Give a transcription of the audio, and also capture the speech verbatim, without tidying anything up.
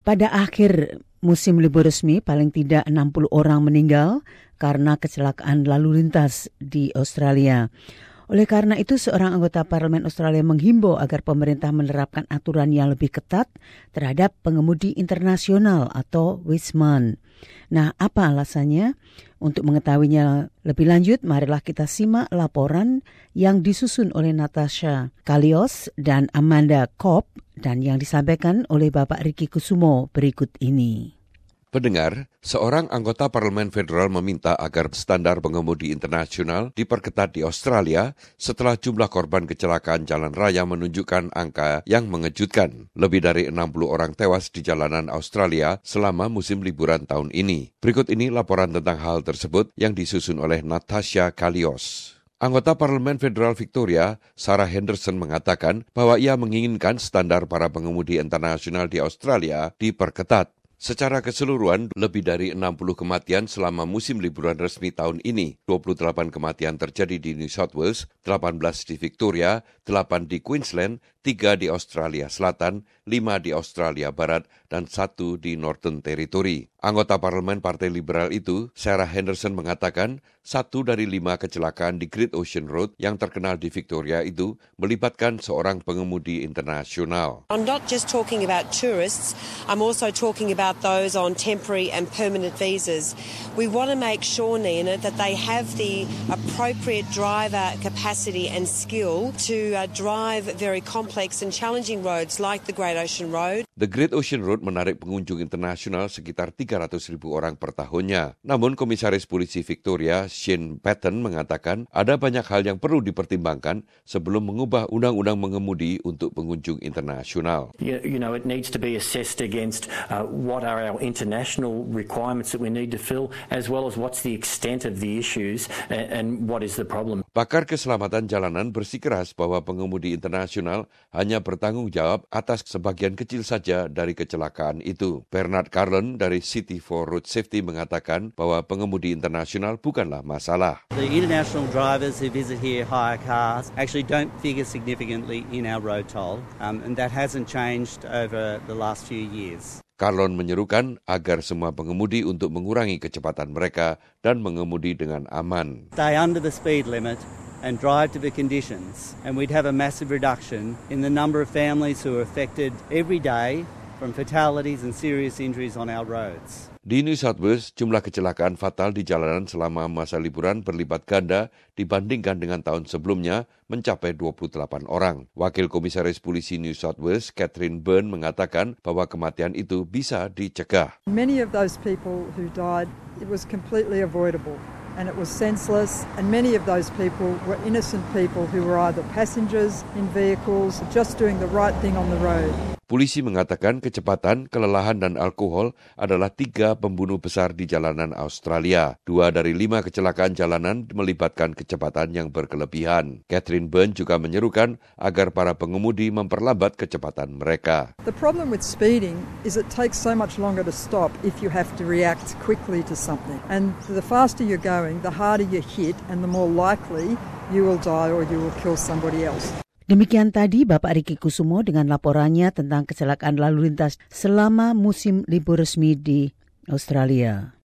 Pada akhir musim libur resmi, paling tidak enam puluh orang meninggal karena kecelakaan lalu lintas di Australia. Oleh karena itu, seorang anggota parlemen Australia menghimbau agar pemerintah menerapkan aturan yang lebih ketat terhadap pengemudi internasional atau Wisman. Nah, apa alasannya? Untuk mengetahuinya lebih lanjut, marilah kita simak laporan yang disusun oleh Natasha Kalios dan Amanda Cobb dan yang disampaikan oleh Bapak Riki Kusumo berikut ini. Pendengar, seorang anggota parlemen federal meminta agar standar pengemudi internasional diperketat di Australia setelah jumlah korban kecelakaan jalan raya menunjukkan angka yang mengejutkan. Lebih dari enam puluh orang tewas di jalanan Australia selama musim liburan tahun ini. Berikut ini laporan tentang hal tersebut yang disusun oleh Natasha Kalios. Anggota Parlemen Federal Victoria, Sarah Henderson, mengatakan bahwa ia menginginkan standar para pengemudi internasional di Australia diperketat. Secara keseluruhan, lebih dari enam puluh kematian selama musim liburan resmi tahun ini. dua puluh delapan kematian terjadi di New South Wales, delapan belas di Victoria, delapan di Queensland, tiga di Australia Selatan, lima di Australia Barat, dan satu di Northern Territory. Anggota parlemen Partai Liberal itu, Sarah Henderson, mengatakan satu dari lima kecelakaan di Great Ocean Road yang terkenal di Victoria itu melibatkan seorang pengemudi internasional. I'm not just talking about tourists, I'm also talking about those on temporary and permanent visas. We want to make sure, Nina, that they have the appropriate driver capacity and skill to uh, drive very complex and challenging roads like the Great Ocean Road. The Great Ocean Road menarik pengunjung internasional sekitar tiga ratus ribu orang per tahunnya. Namun Komisaris Polisi Victoria, Shane Patton, mengatakan ada banyak hal yang perlu dipertimbangkan sebelum mengubah undang-undang mengemudi untuk pengunjung internasional. You, you know, it needs to be assessed against uh, what are our international requirements that we need to fill, as well as what's the extent of the issues and, and what is the problem. Pakar keselamatan jalanan bersikeras bahwa pengemudi internasional hanya bertanggung jawab atas sebagian kecil saja dari kecelakaan itu. Bernard Carlin dari City for Road Safety mengatakan bahwa pengemudi internasional bukanlah masalah. The international drivers who visit here hire cars actually don't figure significantly in our road toll, um, and that hasn't changed over the last few years. Carlon menyerukan agar semua pengemudi untuk mengurangi kecepatan mereka dan mengemudi dengan aman. Stay under the speed limit and drive to the conditions, and we'd have a massive reduction in the number of families who are affected every day from fatalities and serious injuries on our roads. Di New South Wales, jumlah kecelakaan fatal di jalanan selama masa liburan berlipat ganda dibandingkan dengan tahun sebelumnya mencapai dua puluh delapan orang. Wakil Komisaris Polisi New South Wales, Catherine Byrne, mengatakan bahwa kematian itu bisa dicegah. Many of those people who died, it was completely avoidable. And it was senseless, and many of those people were innocent people who were either passengers in vehicles, just doing the right thing on the road. Polisi mengatakan kecepatan, kelelahan, dan alkohol adalah tiga pembunuh besar di jalanan Australia. Dua dari lima kecelakaan jalanan melibatkan kecepatan yang berkelebihan. Catherine Byrne juga menyerukan agar para pengemudi memperlambat kecepatan mereka. The problem with speeding is it takes so much longer to stop if you have to react quickly to something. And the faster you're going, the harder you hit, and the more likely you will die or you will kill somebody else. Demikian tadi Bapak Riki Kusumo dengan laporannya tentang kecelakaan lalu lintas selama musim libur resmi di Australia.